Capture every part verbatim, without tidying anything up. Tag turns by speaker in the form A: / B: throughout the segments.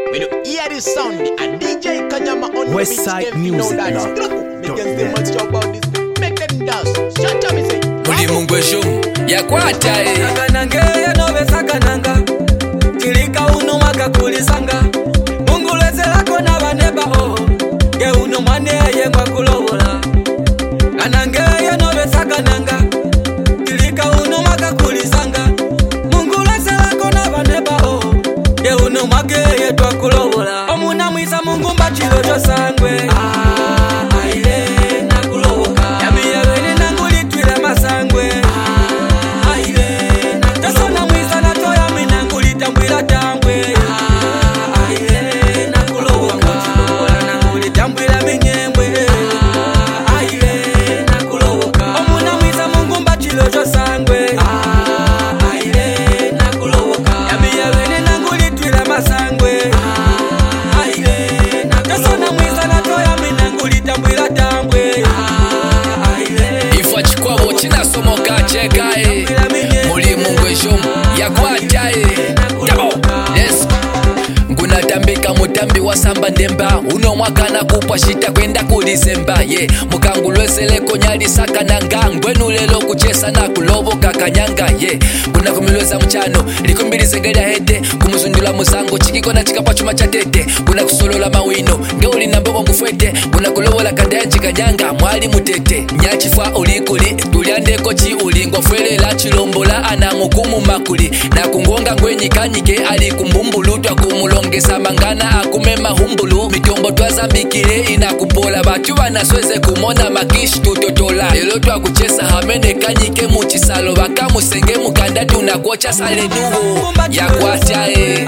A: When you hear this sound, a D J Kanyama on
B: Westside Music Lab.
A: Make them dance. Shut up, me say.
C: Uli mungu eshumu ya kwata e
D: Sakanange ya nove sakananga Kilika unu maka kulisanga Mungu leze lako na vaneba oh Ge unu mane ye mwa kulovola Kanange ya nove sakananga Kilika unu maka kulisanga Mungu leze lako na vaneba oh Ge unu mage ye twa kulovola Omuna mwisa mungu mbachilo jo sangwe Ah, aile na kulovoka Yami ya vene nanguli twile masangwe
C: Chekae Muli mungu eshumu ya kwata e Yes Nguna tambika mutambi wa samba ndemba Uno mwaka na kupwa shita kwenda kudisemba Ye yeah. Mukangulwezele konyali sakananga Ngwenu lelo kuchesa na kulobo kakanyanga Ye yeah. Kuna kumilweza mchano Likumbili zengelia hete Kumuzundula musango Chikiko na chikapa chuma chatete Kuna kusolola mawino Ngeuli na mboko ngufwete Kuna kulobo la kandaya chikanyanga Mwali mutete Nyachifwa ulikuli Tuliandeko chi ulingo Fwele la chilombola Anangukumu makuli Na kungonga ngwenyi kanyike Ali kumbumbulutwa kumulongesa mangana Akumema humbulu Mitombo twazambikile inakumbola Batu banasweze kumona makishi tutotola Lelo twa kuchesa hamene kanyike muchisalo Baka musenge mukanda tunakocha sale dugo Ya kwata e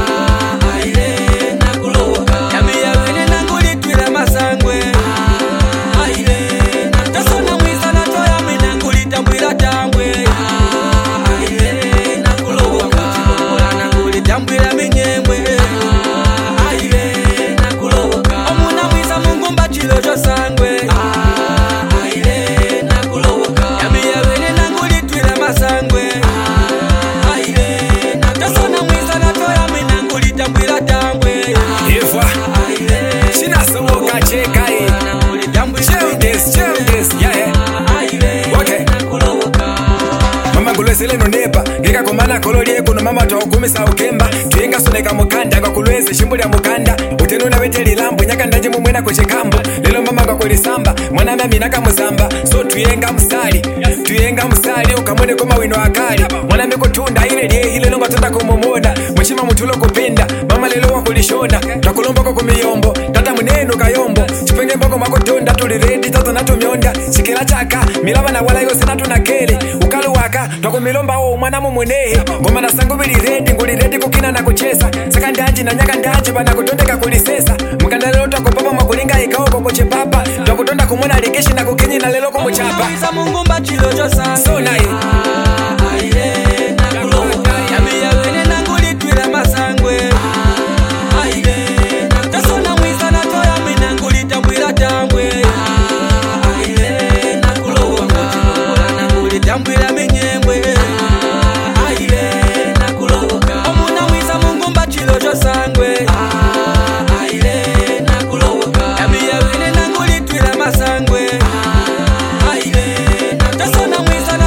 B: Seleno nepa Geka komana kololiye kuno mama tuwakumisa ukemba Tuyenga soneka mukanda kwa kulweze shimbuli ya mukanda Utenuna weteli lambu nyaka ndaji mumwena kweche kambu Lelo mama kwa kulisamba Mwana mami naka muzamba So tuyenga msali Tuyenga msali ukamwene kuma wino akali Mwana miko tunda ile liye hile longa tunda kumumona Mwishima mutulo kupinda Mama lelo wakulishona Takulombo kwa kumiyombo Tata munenu kayombo Chipenge mboko makotunda tuliredi tata natu mionda Shikila chaka milama na wala yose natu na kele Ukalu waka Twakumilomba o mwana mumwenehe Ngoma na sangu bili redi nguli redi kukina na kuchesa Saka ndaji na nyaka ndaji bana kutondeka kulisesa Mkanda lelo twakupapa makulinga ikao kokoche papa Twakutonda kumona likishi na kukinyi na lelo kumuchapa
D: Mwisa mungu mbachilo josa
B: So nae
D: Aile na kulovoka Yami ya vene nanguli twila masangwe Aile Tasona mwisa na toya minanguli tambwila tambwe Aile na kulovoka Nanguli tambwila minyembwe Aile na kulovoka Omuna mwisa mungu mbachilo josangwe Aile na kulovoka Yami ya vene nanguli twila masangwe Aile Tasona mwisa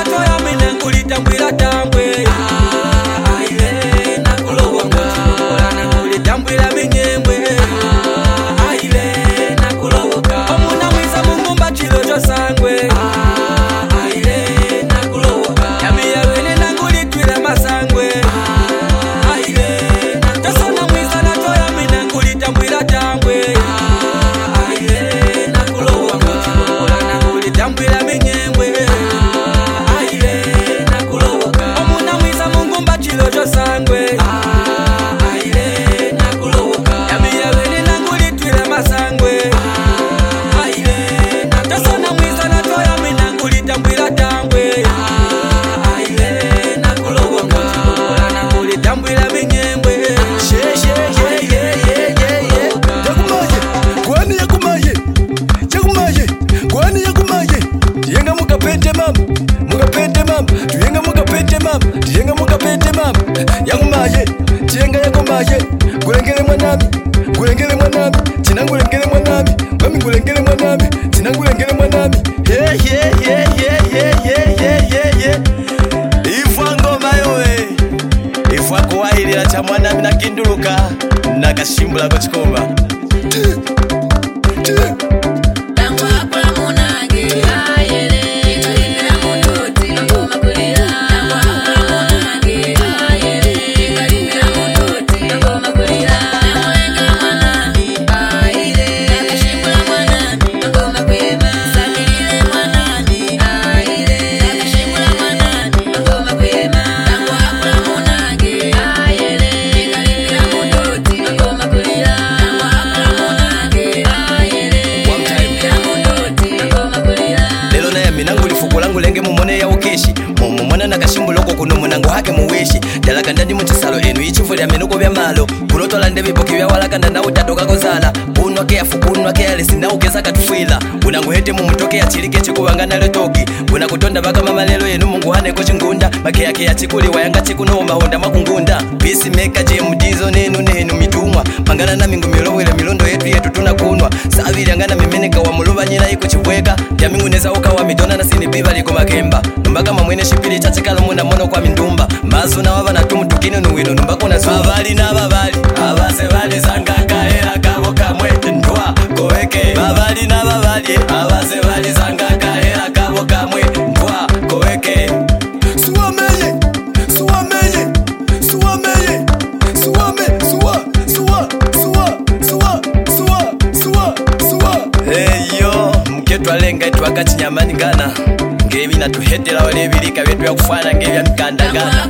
B: mwanami ngulengele mwanami tina ngulengele mwanami mami ngulengele mwanami tina ngulengele mwanami
E: yeah yeah yeah yeah yeah yeah yeah yeah yeah ifwa ngoma yowe ifwa kuwahilila cha mwanami na kinduluka na kashimbula kwa chikomba ngulenge mumone ya ukeshi mumona nakashimbuloko kuno munango hake muweshi dalakanda ndi muchisalo enu ichifu lya menuko bya malo kulotola ndebe boki bya walakanda na utatoka kozala unwa ke afukunwa ke alesi na ukesa katufwila unango hete mumutoke ya chilike chikuwangana letoki una kutonda baka mama lelo yenu mungu hane ko chingunda make yake ya chikuli wayanga chikuno mahonda makungunda peace maker je mudizo nenu nenu mitumwa mangana na mingu milowele milondo yetu yetu tunakunwa savili angana mimeneka wa muluba nyina iko chibweka ya mingu neza ukawa midona na sinibiba liko makemba numbaka mamwene shipili chachikala muna mono kwa mindumba mazu na wava na tumu tukine nuwino numbaka una zumba babali na babali abase bali zangaka hera kabo kamwe ndwa koweke babali na babali abase bali zangaka hera kabo kamwe ndwa koweke
B: suwamenye suwamenye suwamenye suwame suwa suwa suwa suwa suwa suwa suwa
E: eyo mketu alenga etu akachinyamani gana ngebi natuhetela wale bilika byetu ya kufana ngebi ya mkandagana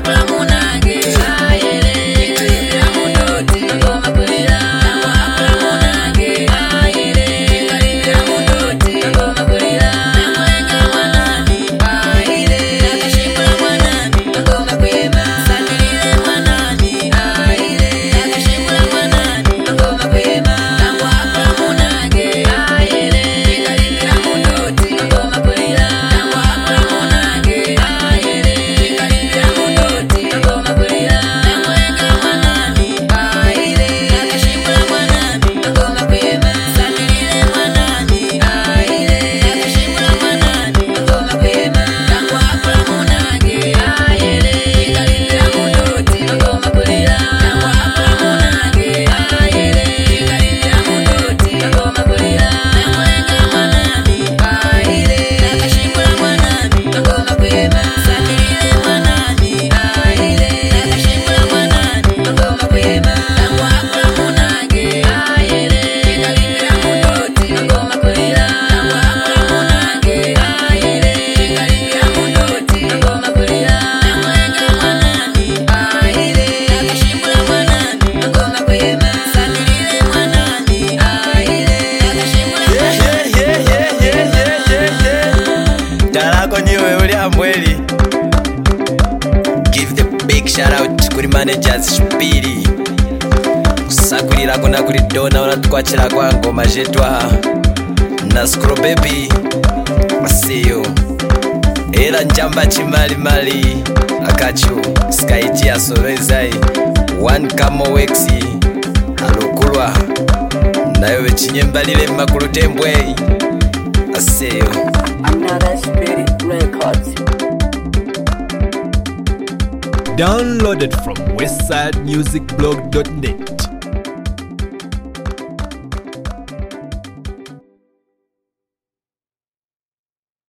E: shout out kuri managers shipiri sakulira kona kuri dona unatukwachira kwa ngoma jetwa na scroll baby asiyo era njamba chimali mali akachu skyji asolezai one kamo wexi alukulwa nayo bechinyembalile makulu tembwe asiyo
F: Another Spirit Records.
G: Downloaded from westside music blog dot net.